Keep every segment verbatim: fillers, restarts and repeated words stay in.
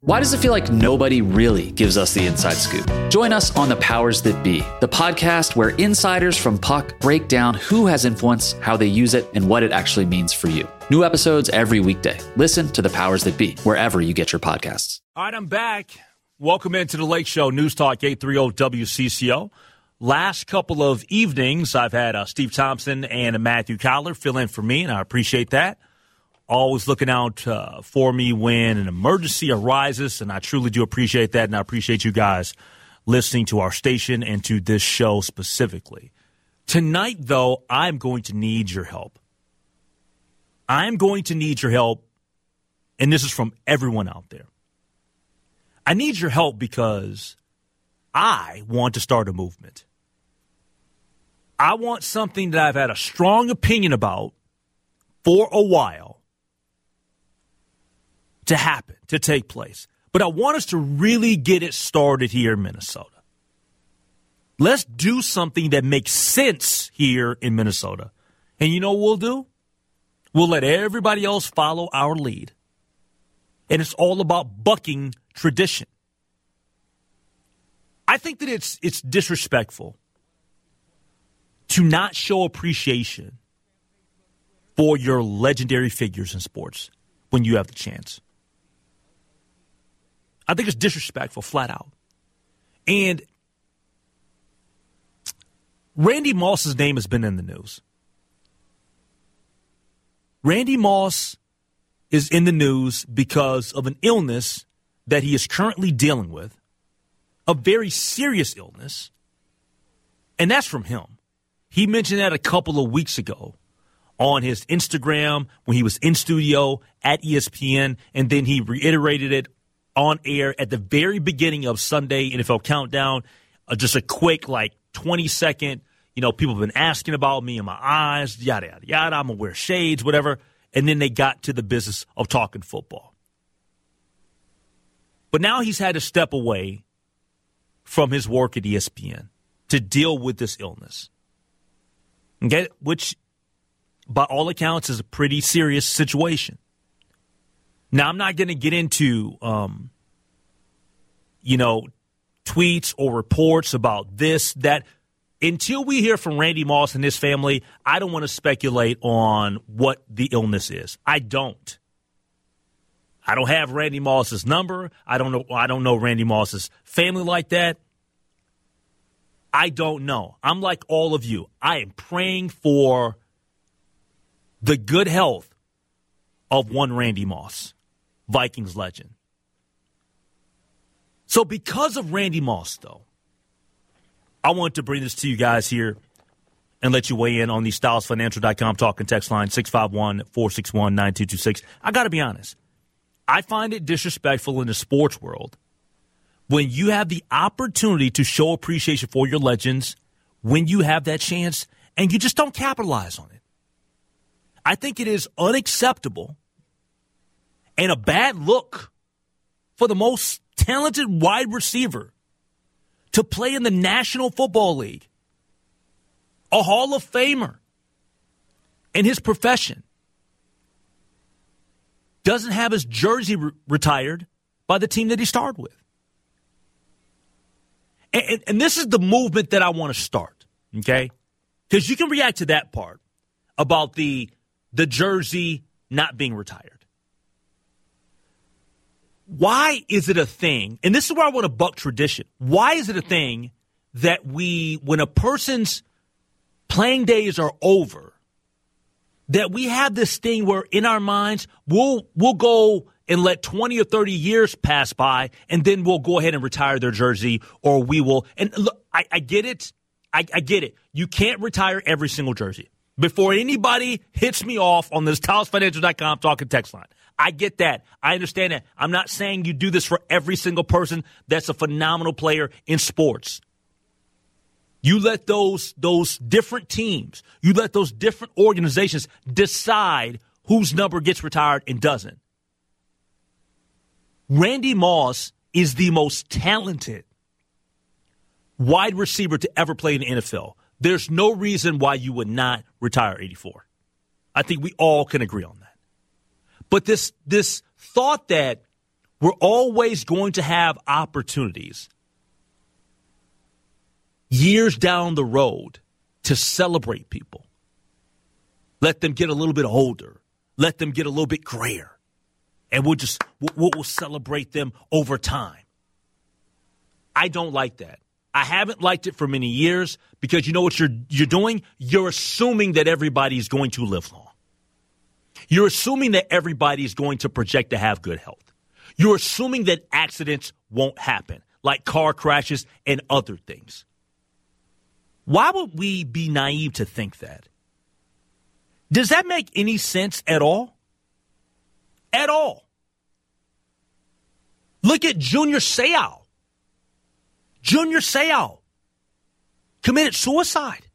Why does it feel like nobody really gives us the inside scoop? Join us on The Powers That Be, the podcast where insiders from Puck break down who has influence, how they use it, and what it actually means for you. New episodes every weekday. Listen to The Powers That Be, wherever you get your podcasts. All right, I'm back. Welcome into the Lake Show, News Talk eight thirty W C C O. Last couple of evenings, I've had uh, Steve Thompson and Matthew Collar fill in for me, and I appreciate that. Always looking out uh, for me when an emergency arises, and I truly do appreciate that, and I appreciate you guys listening to our station and to this show specifically. Tonight, though, I'm going to need your help. I'm going to need your help, and this is from everyone out there. I need your help because I want to start a movement. I want something that I've had a strong opinion about for a while to happen, to take place. But I want us to really get it started here in Minnesota. Let's do something that makes sense here in Minnesota. And you know what we'll do? We'll let everybody else follow our lead. And it's all about bucking tradition. I think that it's it's disrespectful to not show appreciation for your legendary figures in sports when you have the chance. I think it's disrespectful, flat out. And Randy Moss's name has been in the news. Randy Moss is in the news because of an illness that he is currently dealing with, a very serious illness, and that's from him. He mentioned that a couple of weeks ago on his Instagram when he was in studio at E S P N, and then he reiterated it on air at the very beginning of Sunday N F L Countdown. Uh, just a quick, like, twenty-second, you know, people have been asking about me and my eyes, yada, yada, yada. I'm going to wear shades, whatever. And then they got to the business of talking football. But now he's had to step away from his work at E S P N to deal with this illness. Okay? Which, by all accounts, is a pretty serious situation. Now, I'm not going to get into, um, you know, tweets or reports about this, that. Until we hear from Randy Moss and his family, I don't want to speculate on what the illness is. I don't. I don't have Randy Moss's number. I don't know. I don't know Randy Moss's family like that. I don't know. I'm like all of you. I am praying for the good health of one Randy Moss, Vikings legend. So because of Randy Moss, though, I want to bring this to you guys here and let you weigh in on the styles financial dot com talk and text line six five one, four six one, nine two two six. I got to be honest. I find it disrespectful in the sports world when you have the opportunity to show appreciation for your legends, when you have that chance, and you just don't capitalize on it. I think it is unacceptable and a bad look for the most talented wide receiver to play in the National Football League, a Hall of Famer in his profession, doesn't have his jersey re- retired by the team that he started with. And, and, and this is the movement that I want to start, okay? Because you can react to that part about the, the jersey not being retired. Why is it a thing, and this is where I want to buck tradition, why is it a thing that we, when a person's playing days are over, that we have this thing where in our minds, we'll we'll go and let twenty or thirty years pass by, and then we'll go ahead and retire their jersey, or we will, and look, I, I get it, I, I get it. You can't retire every single jersey. Before anybody hits me off on this styles financial dot com talking text line, I get that. I understand that. I'm not saying you do this for every single person that's a phenomenal player in sports. You let those those different teams, you let those different organizations decide whose number gets retired and doesn't. Randy Moss is the most talented wide receiver to ever play in the N F L. There's no reason why you would not retire eighty-four. I think we all can agree on that. But this this thought that We're always going to have opportunities years down the road to celebrate people. Let them get a little bit older. Let them get a little bit grayer. And we'll just we'll, we'll celebrate them over time. I don't like that. I haven't liked it for many years because you know what you're you're doing? You're assuming that everybody is going to live long. You're assuming that everybody is going to project to have good health. You're assuming that accidents won't happen, like car crashes and other things. Why would we be naive to think that? Does that make any sense at all? At all. Look at Junior Seau. Junior Seau committed suicide.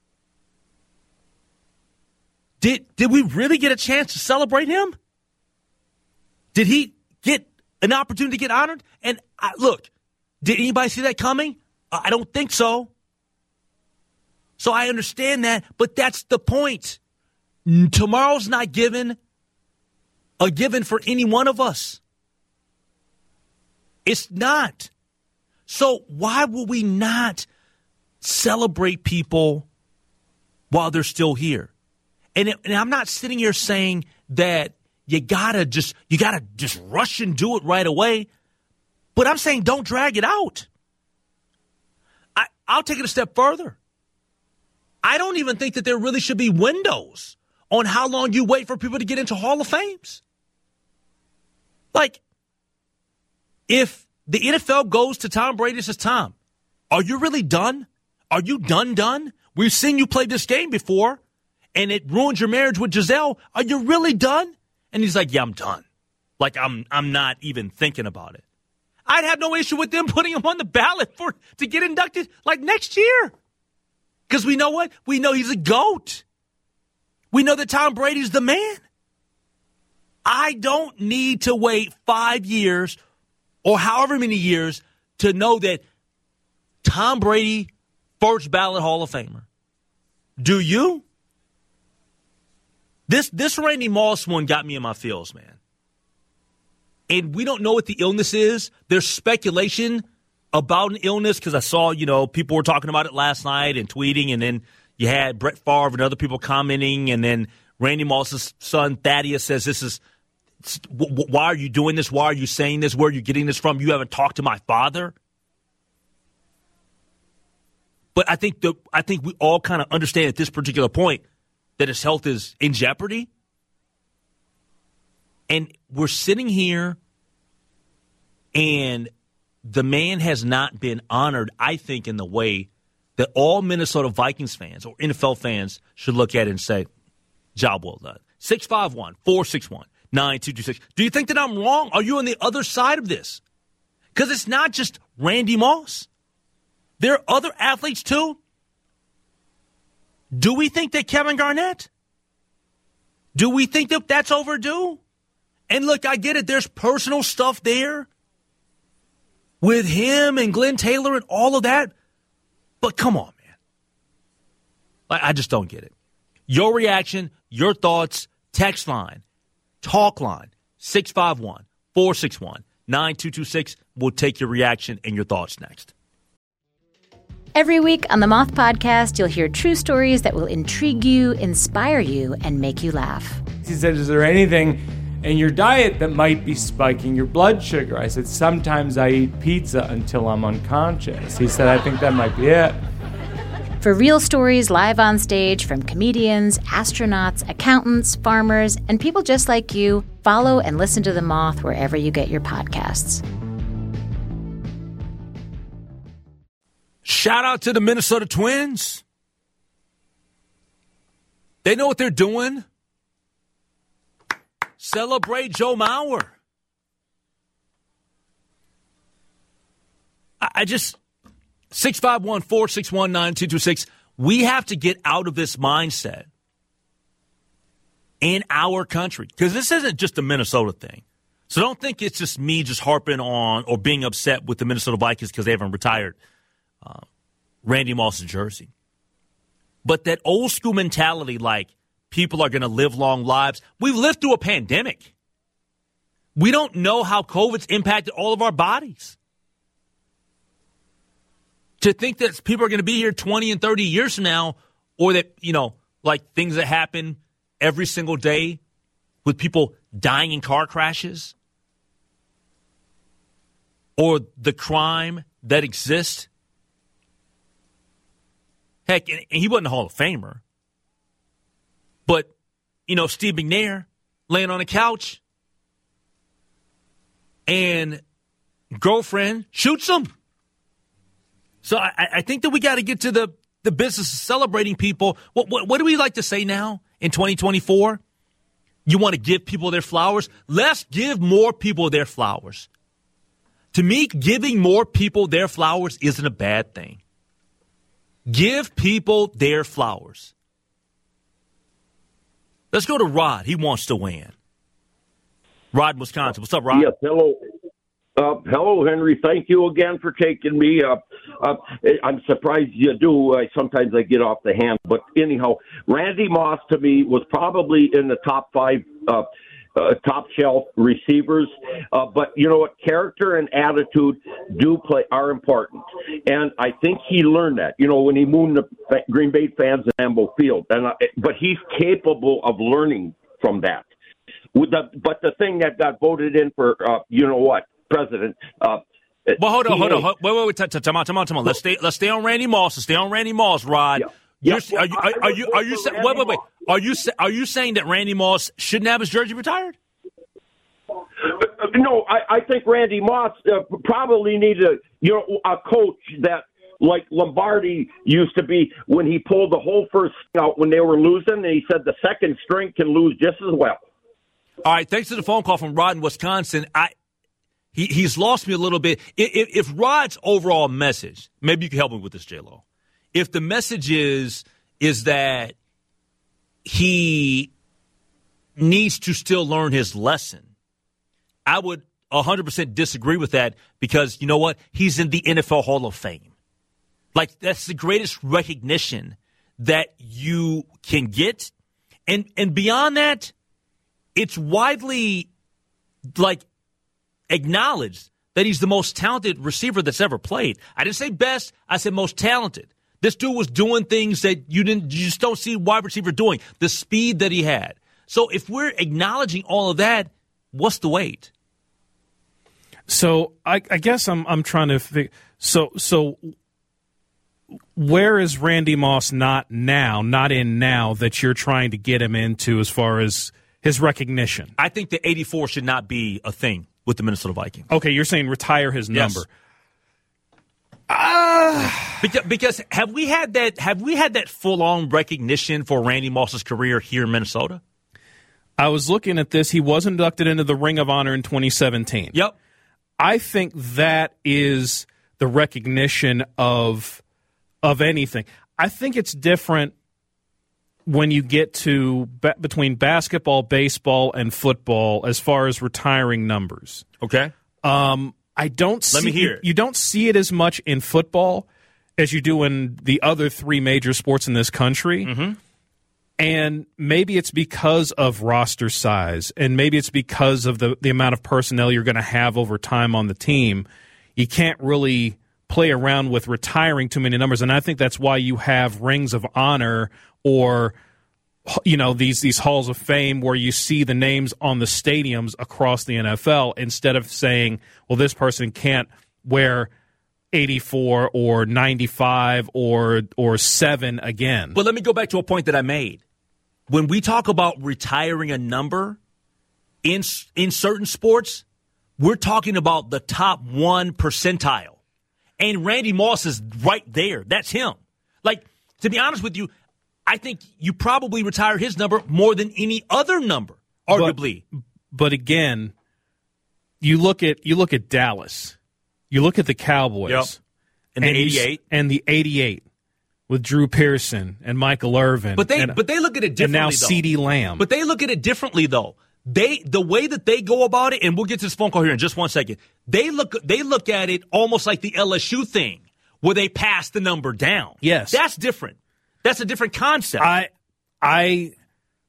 Did, did we really get a chance to celebrate him? Did he get an opportunity to get honored? And I, look, did anybody see that coming? I don't think so. So I understand that, but that's the point. Tomorrow's not given a given for any one of us. It's not. So why will we not celebrate people while they're still here? And, it, and I'm not sitting here saying that you gotta just you gotta just rush and do it right away, but I'm saying don't drag it out. I, I'll take it a step further. I don't even think that there really should be windows on how long you wait for people to get into Hall of Fames. Like, if the N F L goes to Tom Brady and says, Tom, are you really done? Are you done, done? We've seen you play this game before, and it ruined your marriage with Giselle. Are you really done? And he's like, yeah, I'm done. Like, I'm I'm not even thinking about it. I'd have no issue with them putting him on the ballot for to get inducted, like, next year. Because we know what? We know he's a GOAT. We know that Tom Brady's the man. I don't need to wait five years or however many years to know that Tom Brady, first ballot Hall of Famer. Do you? This this Randy Moss one got me in my feels, man. And we don't know what the illness is. There's speculation about an illness because I saw, you know, people were talking about it last night and tweeting, and then you had Brett Favre and other people commenting, and then Randy Moss's son Thaddeus says, this is, why are you doing this? Why are you saying this? Where are you getting this from? You haven't talked to my father. But I think the I think we all kind of understand at this particular point that his health is in jeopardy. And we're sitting here, and the man has not been honored, I think, in the way that all Minnesota Vikings fans or N F L fans should look at it and say, job well done. six five one, four six one, nine two two six. Do you think that I'm wrong? Are you on the other side of this? Because it's not just Randy Moss. There are other athletes, too. Do we think that Kevin Garnett? Do we think that that's overdue? And look, I get it. There's personal stuff there with him and Glenn Taylor and all of that. But come on, man. I, I just don't get it. Your reaction, your thoughts, text line, talk line, six five one, four six one, nine two two six. We'll take your reaction and your thoughts next. Every week on the Moth Podcast, you'll hear true stories that will intrigue you, inspire you, and make you laugh. He said, is there anything in your diet that might be spiking your blood sugar? I said, sometimes I eat pizza until I'm unconscious. He said, I think that might be it. For real stories live on stage from comedians, astronauts, accountants, farmers, and people just like you, follow and listen to The Moth wherever you get your podcasts. Shout out to the Minnesota Twins. They know what they're doing. Celebrate Joe Mauer. I, I just, six five one, four six one, nine two two six. We have to get out of this mindset in our country. Because this isn't just a Minnesota thing. So don't think it's just me just harping on or being upset with the Minnesota Vikings because they haven't retired Uh, Randy Moss's jersey. But that old school mentality, like people are going to live long lives. We've lived through a pandemic. We don't know how COVID's impacted all of our bodies. To think that people are going to be here twenty and thirty years from now, or that, you know, like things that happen every single day with people dying in car crashes, or the crime that exists. Heck, and he wasn't a Hall of Famer. But, you know, Steve McNair laying on a couch and girlfriend shoots him. So I, I think that we got to get to the, the business of celebrating people. What, what, what do we like to say now in twenty twenty-four? You want to give people their flowers? Let's give more people their flowers. To me, giving more people their flowers isn't a bad thing. Give people their flowers. Let's go to Rod. He wants to win. Rod, Wisconsin. What's up, Rod? Yes, hello. Uh, hello, Henry. Thank you again for taking me. Uh, uh, I'm surprised you do. Uh, sometimes I get off the hand. But anyhow, Randy Moss, to me, was probably in the top five uh, uh, top shelf receivers. Uh, but you know what? Character and attitude do play are important. And I think he learned that, you know, when he moved the Green Bay fans at Lambeau Field. And uh, But he's capable of learning from that. With the, but the thing that got voted in for, uh, you know what, president. Uh, well, hold on, hold on. Wait, wait, wait. Time out, time out, time out. Let's stay, let's stay on Randy Moss. Let's stay on Randy Moss, Rod. Yeah. You're, are you, are, are you, are you, say, wait, wait, wait. Are you, are you saying that Randy Moss shouldn't have his jersey retired? No, I, I think Randy Moss uh, probably needs a, you know, a coach that, like Lombardi used to be when he pulled the whole first out when they were losing, and he said the second string can lose just as well. All right, thanks for the phone call from Rod in Wisconsin. I he he's lost me a little bit. If, if Rod's overall message, maybe you can help me with this, J-Lo. If the message is is that he needs to still learn his lesson, I would one hundred percent disagree with that because, you know what? He's in the N F L Hall of Fame. Like, that's the greatest recognition that you can get. And and beyond that, it's widely, like, acknowledged that he's the most talented receiver that's ever played. I didn't say best. I said most talented. This dude was doing things that you didn't, you just don't see wide receiver doing. The speed that he had. So if we're acknowledging all of that, what's the wait? So I, I guess I'm I'm trying to figure. So so where is Randy Moss not now, not in now that you're trying to get him into as far as his recognition? I think that eighty-four should not be a thing with the Minnesota Vikings. Okay, you're saying retire his Yes. number. Ah, uh, because, because have we had that? Have we had that full-on recognition for Randy Moss's career here in Minnesota? I was looking at this. He was inducted into the Ring of Honor in twenty seventeen. Yep. I think that is the recognition of of anything. I think it's different when you get to be, between basketball, baseball, and football as far as retiring numbers. Okay. Um, I don't see, Let me hear it. You, you don't see it as much in football as you do in the other three major sports in this country. Mm-hmm. And maybe it's because of roster size, and maybe it's because of the, the amount of personnel you're going to have over time on the team. You can't really play around with retiring too many numbers, and I think that's why you have rings of honor or, you know, these these halls of fame where you see the names on the stadiums across the N F L instead of saying, well, this person can't wear eighty-four or ninety-five or or seven again. But let me go back to a point that I made. When we talk about retiring a number in in certain sports, we're talking about the top one percentile. And Randy Moss is right there. That's him. Like, to be honest with you, I think you probably retire his number more than any other number, arguably. But, but again, you look at you look at Dallas. You look at the Cowboys. Yep. And the and you- eighty-eight. And the eighty-eight with Drew Pearson and Michael Irvin. But they and, but they look at it and differently, now though. CeeDee Lamb. But they look at it differently, though. They the way that they go about it, and we'll get to this phone call here in just one second. They look they look at it almost like the L S U thing, where they pass the number down. Yes. That's different. That's a different concept. I I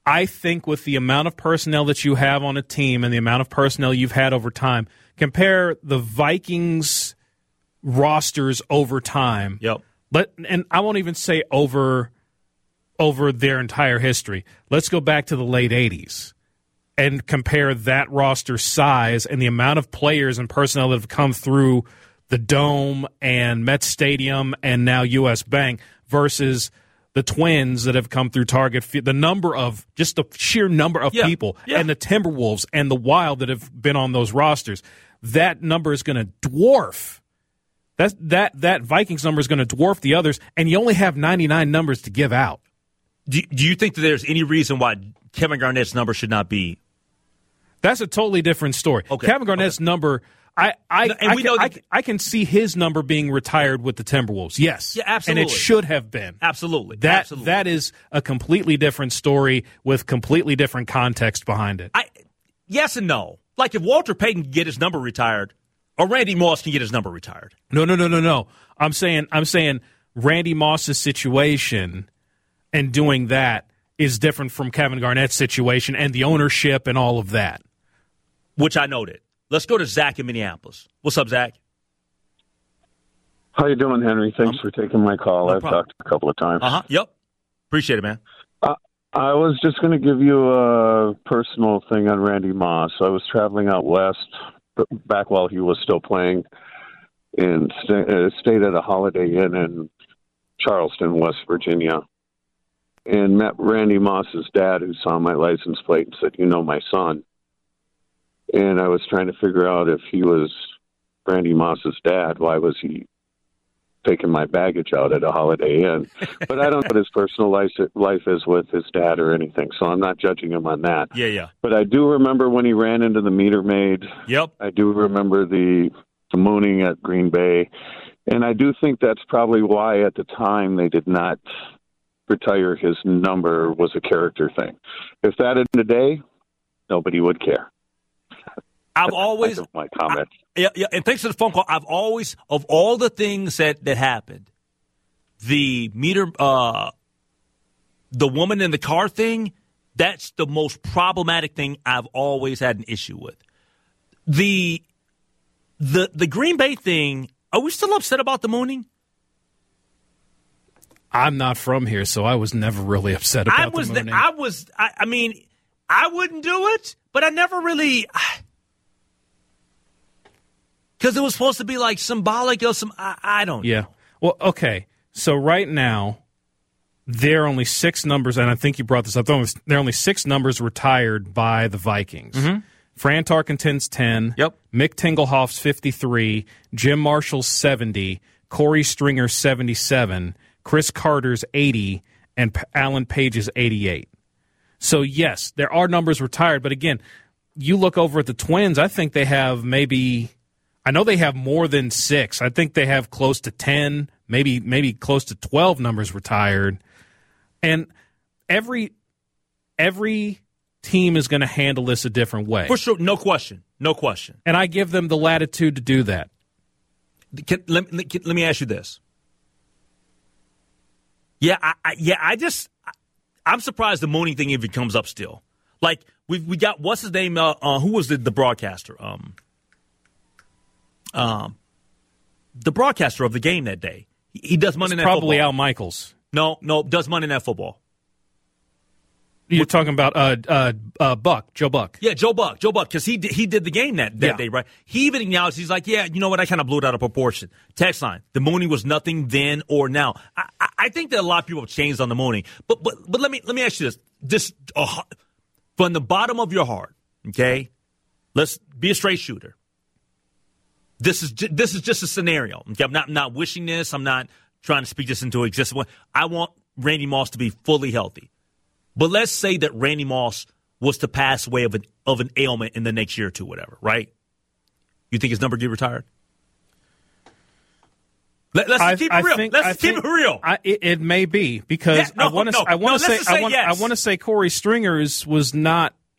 I think with the amount of personnel that you have on a team and the amount of personnel you've had over time, compare the Vikings rosters over time. Yep. Let, and I won't even say over over their entire history. Let's go back to the late eighties and compare that roster size and the amount of players and personnel that have come through the Dome and Met Stadium and now U S Bank versus the Twins that have come through Target Field, the number of, just the sheer number of yeah. people, yeah. and the Timberwolves and the Wild that have been on those rosters, that number is going to dwarf. That, that, that Vikings number is going to dwarf the others, and you only have ninety-nine numbers to give out. Do, do you think that there's any reason why Kevin Garnett's number should not be? That's a totally different story. Okay. Kevin Garnett's okay. number, I I, no, and I, we can, know that, I, I can see his number being retired with the Timberwolves. Yes. Yeah, absolutely. And it should have been. Absolutely. That absolutely. That is a completely different story with completely different context behind it. I, yes and no. Like if Walter Payton can get his number retired, or Randy Moss can get his number retired. No, no, no, no, no. I'm saying I'm saying Randy Moss's situation and doing that is different from Kevin Garnett's situation and the ownership and all of that. Which I noted. Let's go to Zach in Minneapolis. What's up, Zach? How you doing, Henry? Thanks um, for taking my call. No I've problem. talked a couple of times. Uh-huh. Yep. Appreciate it, man. Uh, I was just going to give you a personal thing on Randy Moss. I was traveling out west back while he was still playing and st- uh, stayed at a Holiday Inn in Charleston, West Virginia, and met Randy Moss's dad, who saw my license plate and said, "You know my son." And I was trying to figure out if he was Randy Moss's dad. Why was he taking my baggage out at a Holiday Inn? But I don't know what his personal life, life is with his dad or anything, so I'm not judging him on that. Yeah, yeah. But I do remember when he ran into the meter maid. Yep. I do remember the, the mooning at Green Bay. And I do think that's probably why at the time they did not retire his number, was a character thing. If that had been today, nobody would care. I've always my comment. I, yeah, yeah, and thanks for the phone call. I've always, of all the things that, that happened, the meter, uh, the woman in the car thing, that's the most problematic thing I've always had an issue with. The the the Green Bay thing, are we still upset about the mooning? I'm not from here, so I was never really upset about I was the mooning. I was. I, I mean, I wouldn't do it, but I never really. Because it was supposed to be like symbolic of some. I, I don't. Yeah. know. Well, okay. So right now, there are only six numbers, and I think you brought this up. There are only six numbers retired by the Vikings. Mm-hmm. Fran Tarkenton's ten. Yep. Mick Tingelhoff's fifty-three. Jim Marshall's seventy. Corey Stringer's seventy-seven. Chris Carter's eighty. And P- Alan Page's eighty-eight. So, yes, there are numbers retired. But, again, you look over at the Twins, I think they have maybe – I know they have more than six. I think they have close to ten, maybe maybe close to twelve numbers retired. And every every team is going to handle this a different way. For sure, no question, no question. And I give them the latitude to do that. Can, let, let, let me ask you this. Yeah, I, I, yeah, I just I, I'm surprised the mooning thing even comes up still. Like we we got what's his name? Uh, uh, who was the, the broadcaster? Um. Um, the broadcaster of the game that day. He, he does Monday Night Football. Probably Al Michaels. No, no, does Monday Night Football. You're talking about uh, uh, uh, Buck, Joe Buck. Yeah, Joe Buck, Joe Buck, because he did, he did the game that, that yeah. day, right? He even acknowledged, he's like, yeah, you know what, I kind of blew it out of proportion. Text line, the mooning was nothing then or now. I, I, I think that a lot of people have changed on the mooning, but but but let me let me ask you this: this uh, from the bottom of your heart, okay? Let's be a straight shooter. This is ju- this is just a scenario. Okay? I'm not I'm not wishing this. I'm not trying to speak this into existence. I want Randy Moss to be fully healthy. But let's say that Randy Moss was to pass away of an of an ailment in the next year or two, whatever, right? You think his number get retired? Let, let's I, keep it I real. think, let's I keep think, it real. I, it, it may be because yeah, no, I want to. No, I want to no, say. say I want. yes. I want to say Corey Stringers was not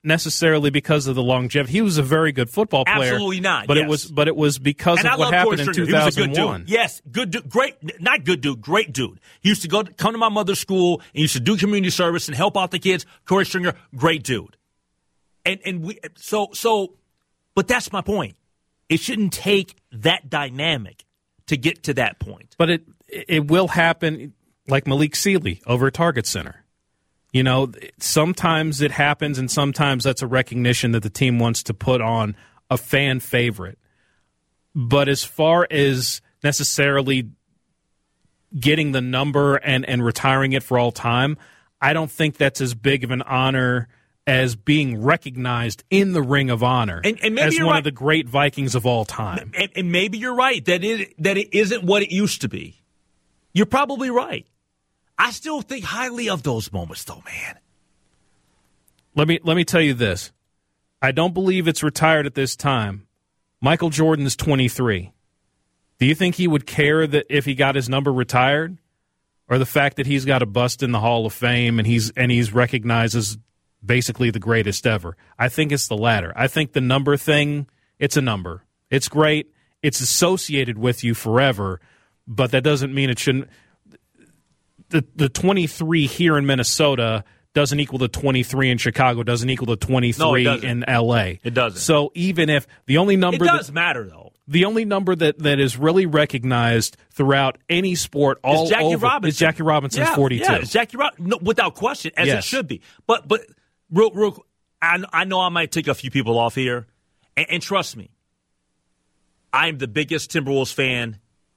necessarily because of the longevity. He was a very good football player. Absolutely not. But yes. it was but it was because and of I what happened in two thousand one. He was a good dude. Yes, good dude. Great, not good dude, great dude. He used to go come to my mother's school and used to do community service and help out the kids. Corey Stringer, great dude. And and we so so but that's my point. It shouldn't take that dynamic to get to that point. But it it will happen like Malik Sealy over at Target Center. You know, sometimes it happens, and sometimes that's a recognition that the team wants to put on a fan favorite. But as far as necessarily getting the number and, and retiring it for all time, I don't think that's as big of an honor as being recognized in the Ring of Honor and, and maybe as you're one right. of the great Vikings of all time. And, and maybe you're right that it that it isn't what it used to be. You're probably right. I still think highly of those moments, though, man. Let me let me tell you this. I don't believe it's retired at this time. Michael Jordan's twenty-three. Do you think he would care that if he got his number retired, or the fact that he's got a bust in the Hall of Fame and he's and he's recognized as basically the greatest ever? I think it's the latter. I think the number thing, it's a number. It's great. It's associated with you forever, but that doesn't mean it shouldn't. The the twenty-three here in Minnesota doesn't equal the twenty-three in Chicago, doesn't equal the twenty-three no, in L A. It doesn't. So even if the only number It does that, matter, though. The only number that, that is really recognized throughout any sport all it's Jackie over Robinson. is Jackie Robinson's yeah, forty-two. Yeah, it's Jackie Robinson, no, without question, as yes. it should be. But but real real, I, I know I might take a few people off here, and, and trust me, I am the biggest Timberwolves fan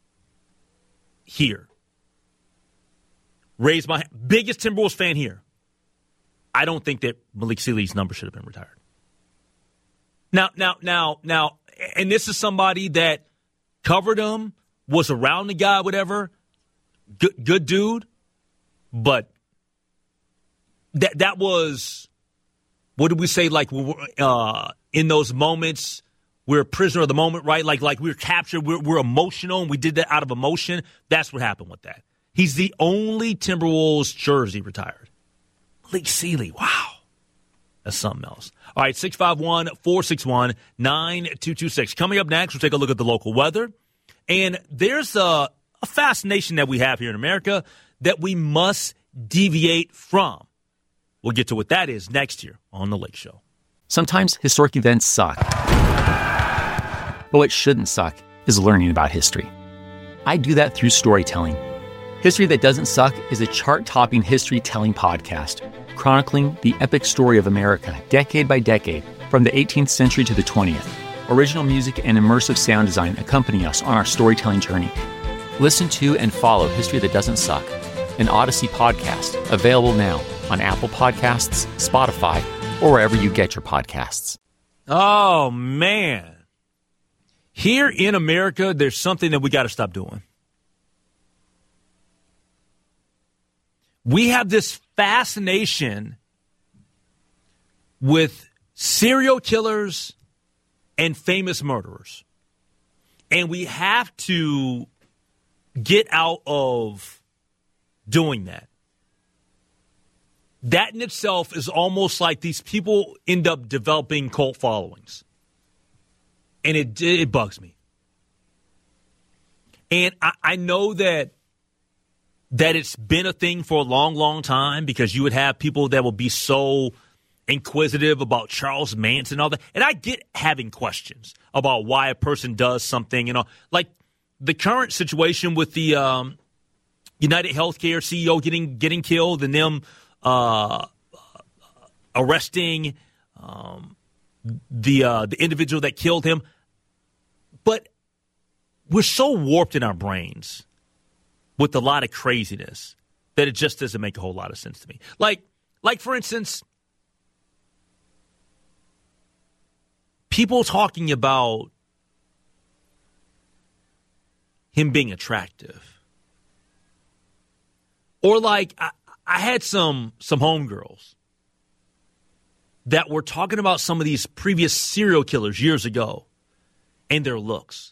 here. Raise my biggest Timberwolves fan here. I don't think that Malik Sealy's number should have been retired. Now, now, now, now, and this is somebody that covered him, was around the guy, whatever. Good, good dude, but that that was, what did we say? Like uh, in those moments, we're a prisoner of the moment, right? Like like we were captured, we're, we're emotional, and we did that out of emotion. That's what happened with that. He's the only Timberwolves jersey retired. Malik Sealy, wow. That's something else. All right, six five one, four six one, nine two two six. Coming up next, we'll take a look at the local weather. And there's a, a fascination that we have here in America that we must deviate from. We'll get to what that is next year on The Lake Show. Sometimes historic events suck. But what shouldn't suck is learning about history. I do that through storytelling. History That Doesn't Suck is a chart-topping history-telling podcast chronicling the epic story of America, decade by decade, from the eighteenth century to the twentieth. Original music and immersive sound design accompany us on our storytelling journey. Listen to and follow History That Doesn't Suck, an Odyssey podcast, available now on Apple Podcasts, Spotify, or wherever you get your podcasts. Oh, man. Here in America, there's something that we got to stop doing. We have this fascination with serial killers and famous murderers. And we have to get out of doing that. That in itself is almost like these people end up developing cult followings. And it it bugs me. And I, I know that that it's been a thing for a long, long time because you would have people that will be so inquisitive about Charles Manson and all that. And I get having questions about why a person does something, you know, like the current situation with the um, United Healthcare C E O getting getting killed and them uh, arresting um, the uh, the individual that killed him. But we're so warped in our brains with a lot of craziness that it just doesn't make a whole lot of sense to me. Like, like for instance, people talking about him being attractive. Or like, I, I had some some homegirls that were talking about some of these previous serial killers years ago and their looks.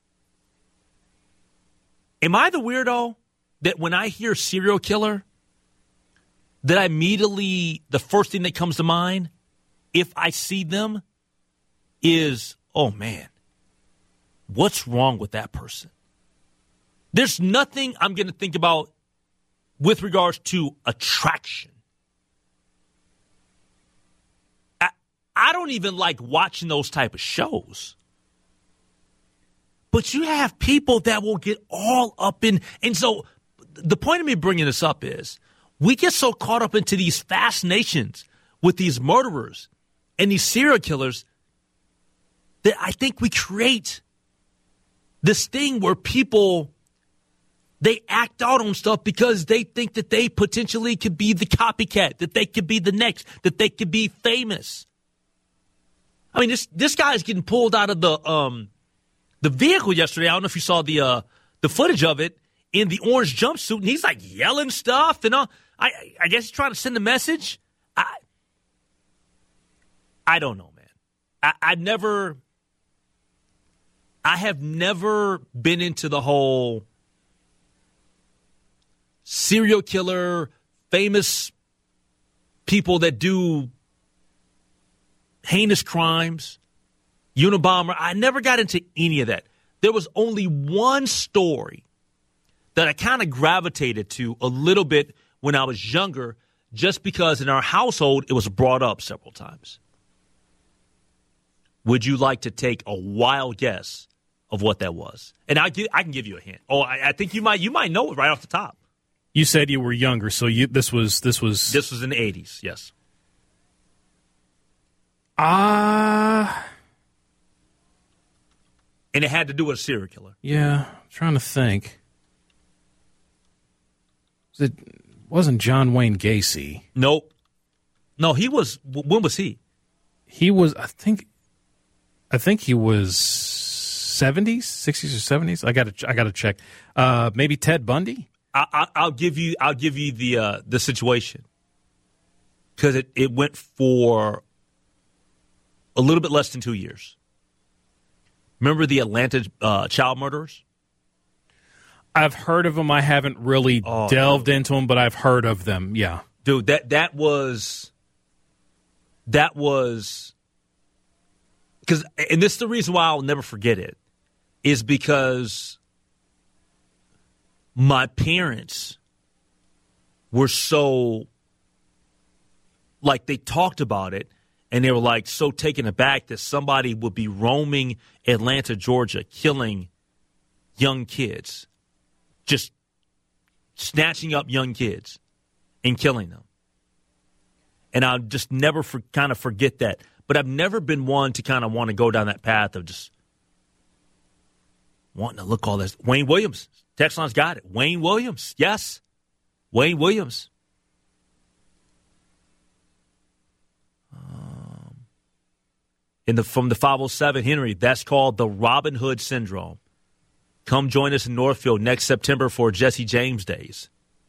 Am I the weirdo that when I hear serial killer, that I immediately, the first thing that comes to mind if I see them is, oh, man, what's wrong with that person? There's nothing I'm going to think about with regards to attraction. I, I don't even like watching those type of shows. But you have people that will get all up in, and so the point of me bringing this up is we get so caught up into these fascinations with these murderers and these serial killers that I think we create this thing where people, they act out on stuff because they think that they potentially could be the copycat, that they could be the next, that they could be famous. I mean, this this guy is getting pulled out of the um the vehicle yesterday. I don't know if you saw the uh, the footage of it in the orange jumpsuit, and he's like yelling stuff and all. I I guess he's trying to send a message. I I don't know, man. I I never. I have never been into the whole serial killer, famous people that do heinous crimes, Unabomber. I never got into any of that. There was only one story that I kind of gravitated to a little bit when I was younger, just because in our household it was brought up several times. Would you like to take a wild guess of what that was? And I I can give you a hint. Oh, I, I think you might you might know it right off the top. You said you were younger, so you this was this was this was in the eighties. Yes. Ah. Uh, and it had to do with a serial killer. Yeah, I'm trying to think. It wasn't John Wayne Gacy. Nope. No, he was. When was he? He was. I think. I think he was seventies, sixties, or seventies. I got to. I got to check. Uh, maybe Ted Bundy. I, I, I'll give you. I'll give you the uh, the situation because it, it went for a little bit less than two years. Remember the Atlanta uh, child murderers? I've heard of them. I haven't really oh, delved dude. into them, but I've heard of them. Yeah, dude, that that was that was because, and this is the reason why I'll never forget it, is because my parents were so, like, they talked about it, and they were, like, so taken aback that somebody would be roaming Atlanta, Georgia, killing young kids, just snatching up young kids and killing them. And I'll just never for, kind of forget that. But I've never been one to kind of want to go down that path of just wanting to look all this. Wayne Williams. Text line's got it. Wayne Williams. Yes. Wayne Williams. Um, in the from the five oh seven, Henry, that's called the Robin Hood Syndrome. Come join us in Northfield next September for Jesse James Days.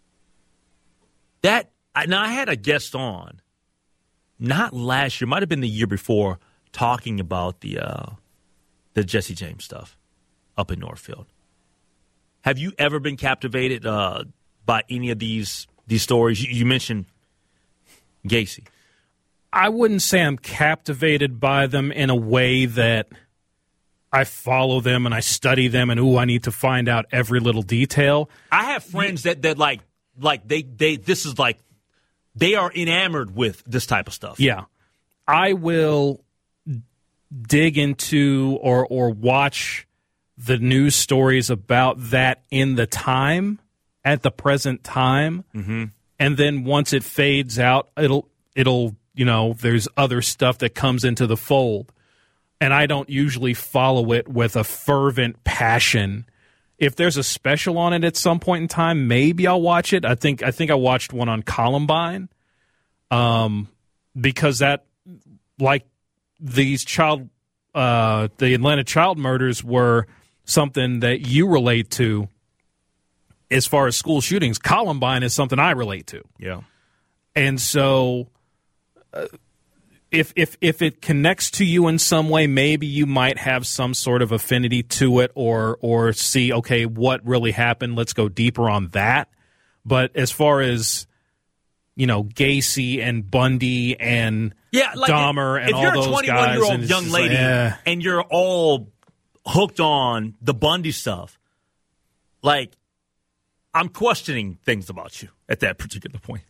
That, now I had a guest on, not last year, might have been the year before, talking about the uh, the Jesse James stuff up in Northfield. Have you ever been captivated uh, by any of these these stories? You, you mentioned Gacy. I wouldn't say I'm captivated by them in a way that I follow them and I study them and, ooh, I need to find out every little detail. I have friends that, that like, like they, they, this is like, they are enamored with this type of stuff. Yeah. I will dig into or or watch the news stories about that in the time, at the present time, mm-hmm. and then once it fades out, it'll it'll you know, there's other stuff that comes into the fold, and I don't usually follow it with a fervent passion. If there's a special on it at some point in time, maybe I'll watch it. I think I think I watched one on Columbine, um, because that, like these child, uh, the Atlanta child murders were something that you relate to as far as school shootings. Columbine is something I relate to. Yeah. And so uh, if if if it connects to you in some way, maybe you might have some sort of affinity to it, or or see, okay, what really happened? Let's go deeper on that. But as far as, you know, Gacy and Bundy and yeah, like Dahmer and if all you're those a guys. twenty-one-year-old and it's young just lady like, eh. and you're all hooked on the Bundy stuff, like, I'm questioning things about you at that particular point.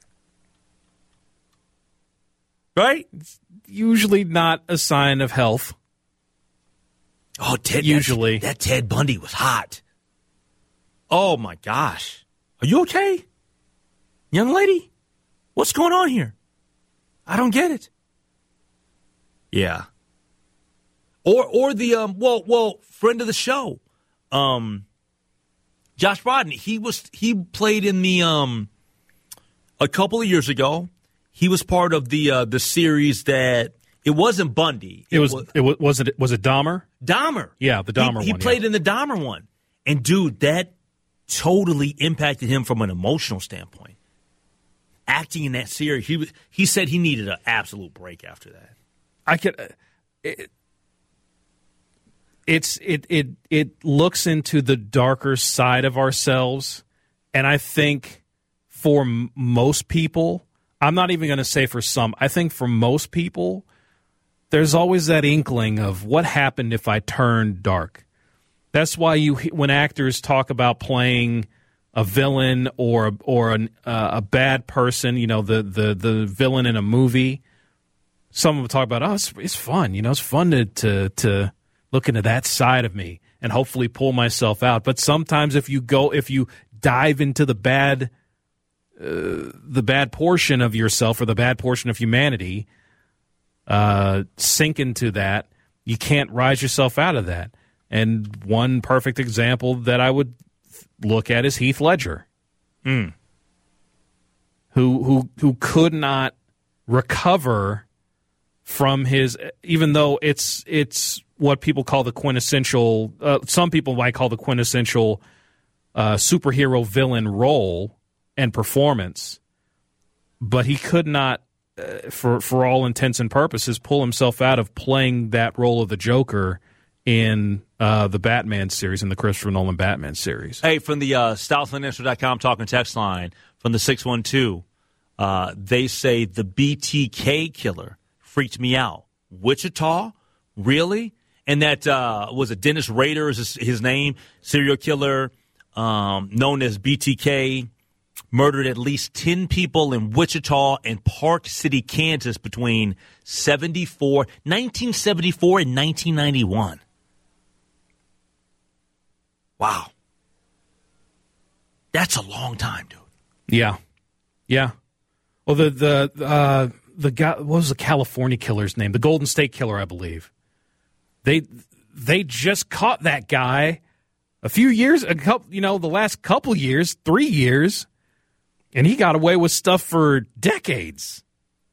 Right? It's usually not a sign of health. Oh, Ted, Usually. That, that Ted Bundy was hot. Oh, my gosh. Are you okay? Young lady? What's going on here? I don't get it. Yeah. Or or the, um well, well, friend of the show, um, Josh Brolin, he was, he played in the, um, a couple of years ago, he was part of the, uh, the series that, it wasn't Bundy. It, it was, was, it was, was it, was it Dahmer? Dahmer. Yeah, the Dahmer he, he one. He played yeah. in the Dahmer one. And, dude, that totally impacted him from an emotional standpoint. Acting in that series, he was, he said he needed an absolute break after that. I could. Uh, it, it's it it it looks into the darker side of ourselves, and I think for m- most people, I'm not even going to say for some. I think for most people, there's always that inkling of what happened if I turned dark. That's why you when actors talk about playing a villain or or an, uh, a bad person, you know, the, the, the villain in a movie. Some of them talk about, oh, it's, it's fun. You know, it's fun to, to to look into that side of me and hopefully pull myself out. But sometimes if you go, if you dive into the bad, uh, the bad portion of yourself or the bad portion of humanity, uh, sink into that, you can't rise yourself out of that. And one perfect example that I would look at is Heath Ledger, mm. who who who could not recover from his, even though it's it's what people call the quintessential, uh, some people might call the quintessential uh, superhero villain role and performance, but he could not, uh, for for all intents and purposes, pull himself out of playing that role of the Joker in uh, the Batman series, in the Christopher Nolan Batman series. Hey, from the uh, Southland Answer dot com talking text line, from the six one two, uh, they say the B T K killer freaked me out. Wichita? Really? And that uh, was it Dennis Rader is his, his name, serial killer um, known as B T K, murdered at least ten people in Wichita and Park City, Kansas between seventy-four, nineteen seventy-four and nineteen ninety-one. Wow. That's a long time, dude. Yeah. Yeah. Well, the the uh, the guy, what was the California killer's name? The Golden State Killer, I believe. They they just caught that guy a few years, a couple, you know, the last couple years, three years, and he got away with stuff for decades.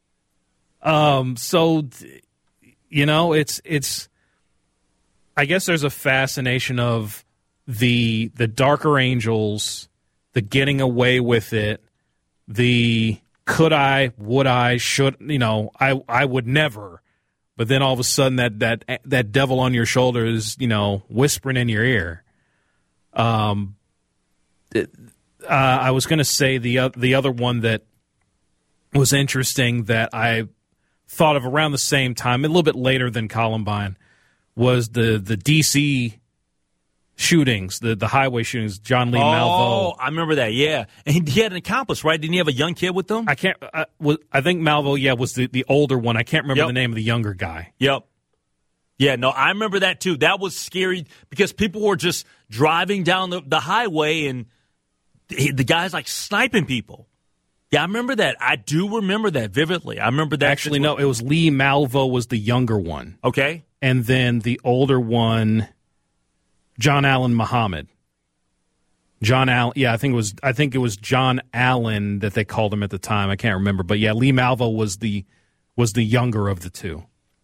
Um. So, you know, it's it's. I guess there's a fascination of the the darker angels, the getting away with it, the could I, would I, should, you know, I I would never. But then all of a sudden that that that devil on your shoulder is, you know, whispering in your ear. Um, it, uh, I was going to say the uh, the other one that was interesting that I thought of around the same time, a little bit later than Columbine, was the the D C shootings, the the highway shootings. John Lee oh, Malvo. Oh, I remember that. Yeah, and he, he had an accomplice, right? Didn't he have a young kid with him? I can't. I, was, I think Malvo, yeah, was the, the older one. I can't remember Yep. the name of the younger guy. Yep. Yeah, no, I remember that too. That was scary because people were just driving down the, the highway and the, the guy's like sniping people. Yeah, I remember that. I do remember that vividly. I remember that. Actually, no, it was Lee Malvo was the younger one. Okay. And then the older one, John Allen Muhammad. John Allen, yeah, I think it was. I think it was John Allen that they called him at the time. I can't remember, but yeah, Lee Malvo was the was the younger of the two.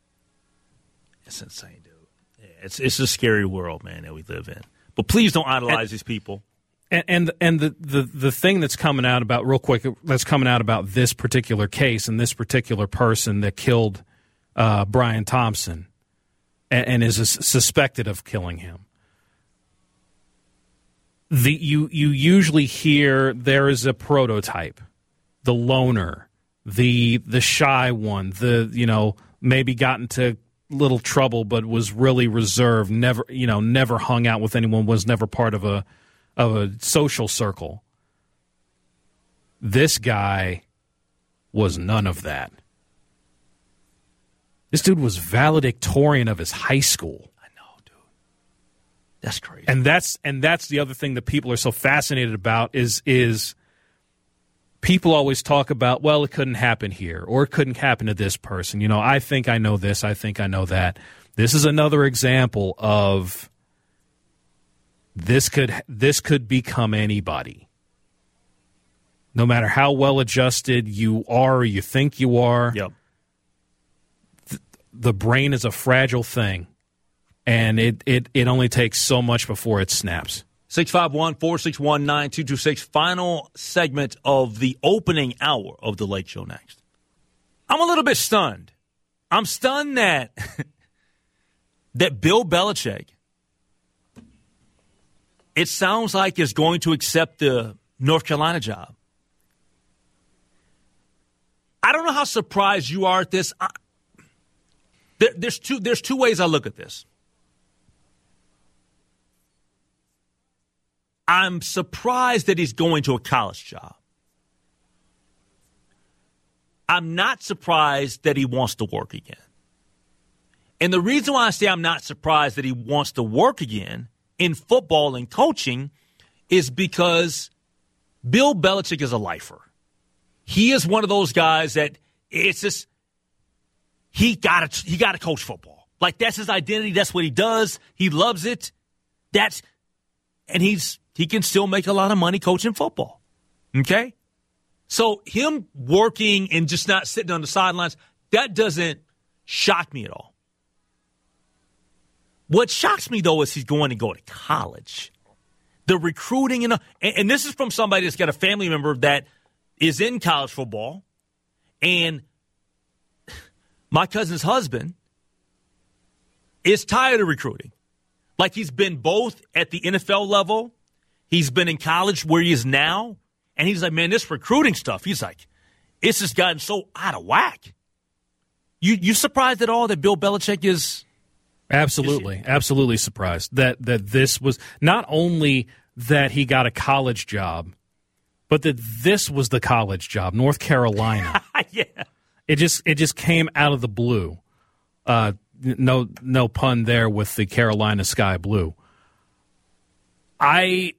It's insane, dude. Yeah, it's it's a scary world, man, that we live in. But please don't idolize and, these people. And and, and the, the the thing that's coming out about real quick that's coming out about this particular case and this particular person that killed uh, Brian Thompson and, and is suspected of killing him. The you you usually hear there is a prototype, the loner, the the shy one, the you know maybe got into little trouble but was really reserved, never you know never hung out with anyone, was never part of a of a social circle. This guy was none of that. This dude was valedictorian of his high school. I know, dude. That's crazy. And that's and that's the other thing that people are so fascinated about is is people always talk about, well, it couldn't happen here or it couldn't happen to this person. You know, I think I know this, I think I know that. This is another example of this could this could become anybody. No matter how well adjusted you are or you think you are. Yep. The brain is a fragile thing, and it, it, it only takes so much before it snaps. six five one, four six one, nine two two six. Final segment of the opening hour of the Lake Show next. I'm a little bit stunned. I'm stunned that that Bill Belichick, it sounds like, is going to accept the North Carolina job. I don't know how surprised you are at this. I, There, there's two. There's two ways I look at this. I'm surprised that he's going to a college job. I'm not surprised that he wants to work again. And the reason why I say I'm not surprised that he wants to work again in football and coaching is because Bill Belichick is a lifer. He is one of those guys that it's just, He got to he got to coach football. Like, that's his identity. That's what he does. He loves it. That's and he's he can still make a lot of money coaching football. Okay? So him working and just not sitting on the sidelines, that doesn't shock me at all. What shocks me, though, is he's going to go to college. The recruiting, and, and this is from somebody that's got a family member that is in college football, and my cousin's husband is tired of recruiting. Like, he's been both at the N F L level, he's been in college where he is now, and he's like, man, this recruiting stuff, he's like, it's just gotten so out of whack. You you surprised at all that Bill Belichick is? Absolutely, is absolutely surprised that that this was not only that he got a college job, but that this was the college job, North Carolina. Yeah. It just it just came out of the blue. Uh, no no pun there with the Carolina Sky Blue. I,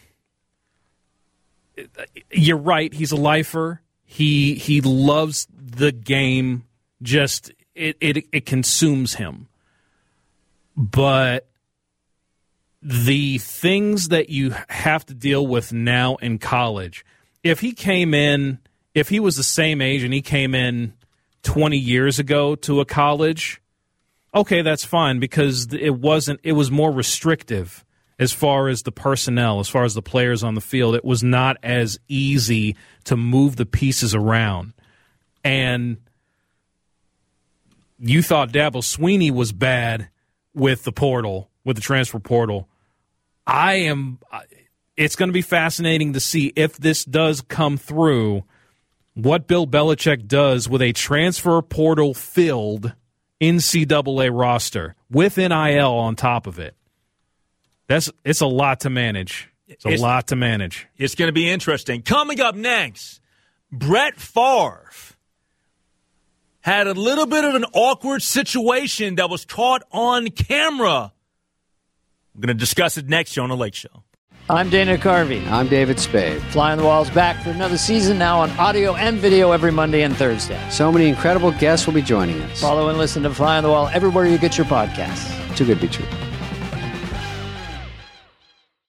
you're right. He's a lifer. He he loves the game. Just it it it consumes him. But the things that you have to deal with now in college, if he came in. If he was the same age and he came in twenty years ago to a college, okay, that's fine because it wasn't. It was more restrictive as far as the personnel, as far as the players on the field. It was not as easy to move the pieces around. And you thought Dabo Swinney was bad with the portal, with the transfer portal. I am. It's going to be fascinating to see if this does come through. What Bill Belichick does with a transfer portal-filled N C double A roster with N I L on top of it. That's It's a lot to manage. It's a it's, lot to manage. It's going to be interesting. Coming up next, Brett Favre had a little bit of an awkward situation that was caught on camera. We're going to discuss it next year on The Lake Show. I'm Dana Carvey. I'm David Spade. Fly on the Wall's back for another season now on audio and video every Monday and Thursday. So many incredible guests will be joining us. Follow and listen to Fly on the Wall everywhere you get your podcasts. Too good to be true.